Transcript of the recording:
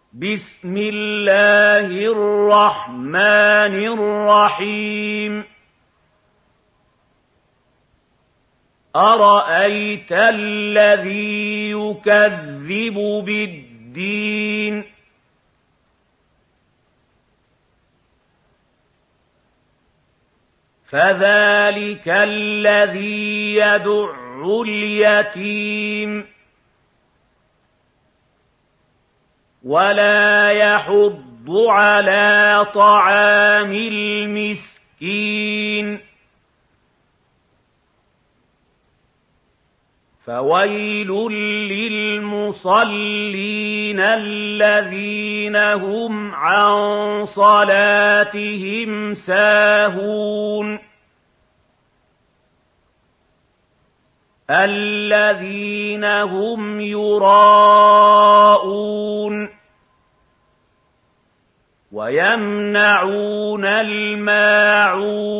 بسم الله الرحمن الرحيم أرأيت الذي يكذب بالدين فذلك الذي يدع اليتيم ولا يحض على طعام المسكين فويل للمصلين الذين هم عن صلاتهم ساهون الذين هم يراءون ويمنعون الماعون